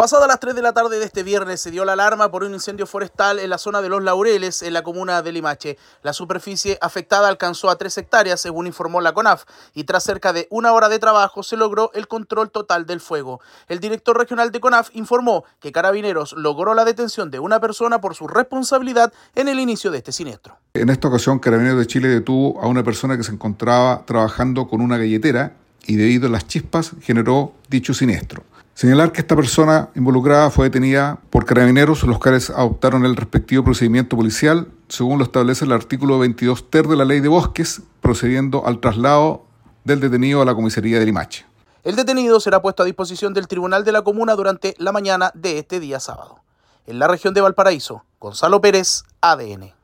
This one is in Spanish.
Pasada las 3 de la tarde de este viernes se dio la alarma por un incendio forestal en la zona de Los Laureles, en la comuna de Limache. La superficie afectada alcanzó a 3 hectáreas, según informó la CONAF, y tras cerca de una hora de trabajo se logró el control total del fuego. El director regional de CONAF informó que Carabineros logró la detención de una persona por su responsabilidad en el inicio de este siniestro. En esta ocasión, Carabineros de Chile detuvo a una persona que se encontraba trabajando con una galletera y debido a las chispas generó dicho siniestro. Señalar que esta persona involucrada fue detenida por Carabineros, los cuales adoptaron el respectivo procedimiento policial, según lo establece el artículo 22 ter de la Ley de Bosques, procediendo al traslado del detenido a la comisaría de Limache. El detenido será puesto a disposición del tribunal de la comuna durante la mañana de este día sábado. En la región de Valparaíso, Gonzalo Pérez, ADN.